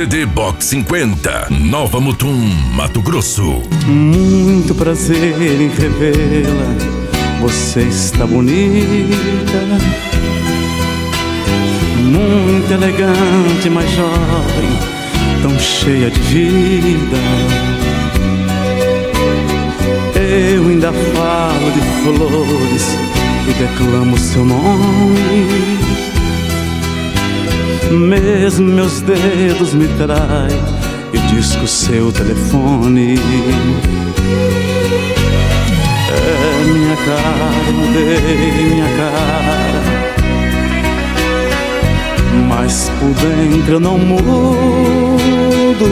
DVD Box 50, Nova Mutum, Mato Grosso. Muito prazer em revê-la, você está bonita, muito elegante, mas jovem, tão cheia de vida. Eu ainda falo de flores e declamo seu nome. Mesmo meus dedos me traem e disco seu telefone. É minha cara, mudei minha cara, mas por dentro eu não mudo.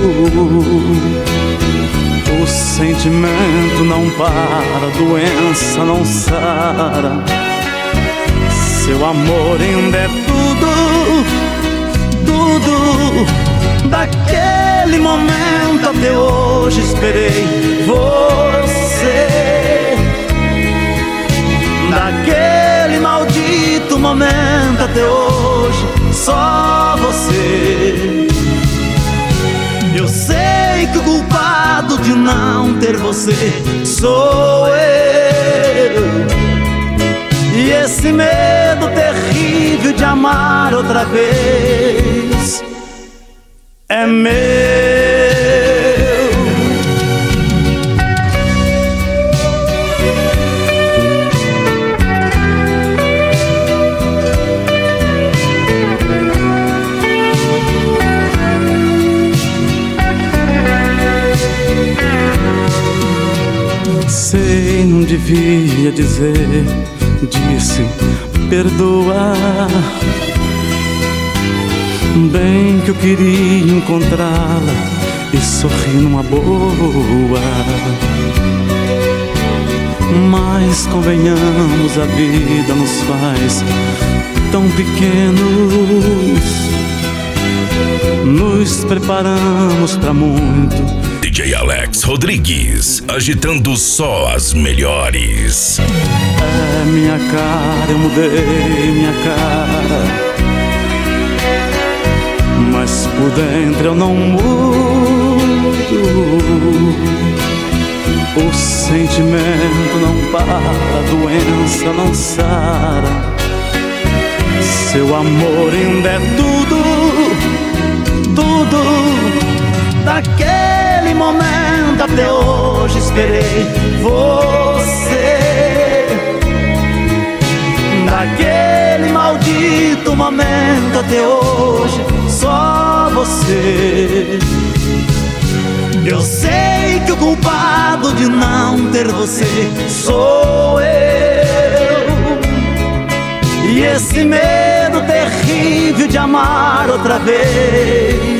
O sentimento não para, a doença não sara. Seu amor ainda é tudo, tudo. Daquele momento até hoje esperei você. Daquele maldito momento até hoje, só você. Eu sei que o culpado de não ter você sou eu. E esse medo terrível de amar outra vez é meu. Sei, não devia dizer, disse perdoa. Bem que eu queria encontrá-la e sorrir numa boa, mas convenhamos, a vida nos faz tão pequenos. Nos preparamos pra muito. DJ Alex Rodrigues, agitando só as melhores. É minha cara, eu mudei minha cara, mas por dentro eu não mudo. O sentimento não para, a doença não sara. Seu amor ainda é tudo, tudo. Daquele momento até hoje esperei você. Daquele maldito momento até hoje, só você. Eu sei que o culpado de não ter você sou eu. E esse medo terrível de amar outra vez